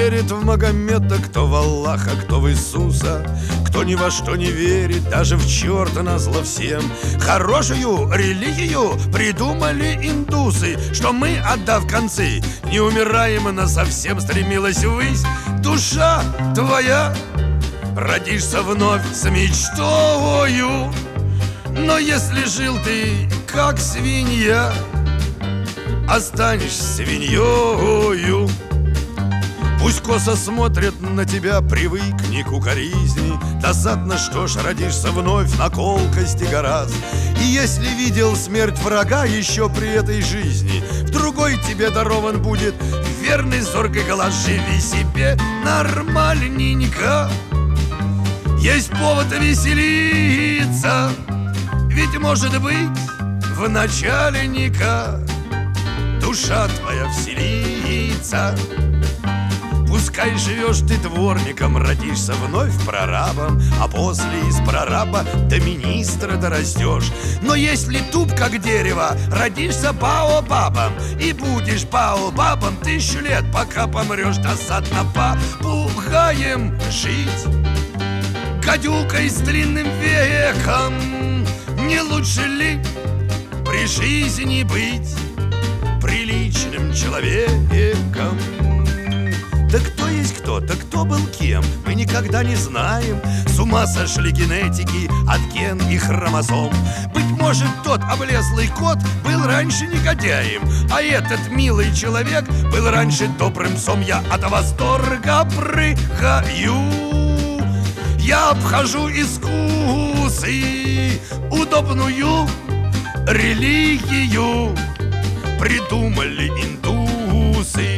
верит в Магомета, кто в Аллаха, кто в Иисуса, кто ни во что не верит, даже в черта назло всем. Хорошую религию придумали индусы, что мы, отдав концы, не умираем, но совсем стремилась ввысь. Душа твоя, родишься вновь с мечтою, но если жил ты как свинья, останешься свиньёю. Пусть косо смотрят на тебя, привыкни к укоризни. Досадно, что ж, родишься вновь на колкости гораздо. И если видел смерть врага еще при этой жизни, в другой тебе дарован будет верный зоркий глаз. Живи себе нормальненько, есть повод веселиться, ведь может быть в начальника душа твоя вселится. Пускай живешь ты дворником, родишься вновь прорабом, а после из прораба до министра дорастешь. Но если туп как дерево, родишься баобабом, и будешь баобабом 1000 лет, пока помрешь. Досадно попугаем жить, гадюкой с длинным веком. Не лучше ли при жизни быть приличным человеком? Да кто есть кто, да кто был кем, мы никогда не знаем. С ума сошли генетики от ген и хромосом. Быть может, тот облезлый кот был раньше негодяем, а этот милый человек был раньше добрым псом. Я от восторга прыгаю, я обхожу искусы, удобную религию придумали индусы.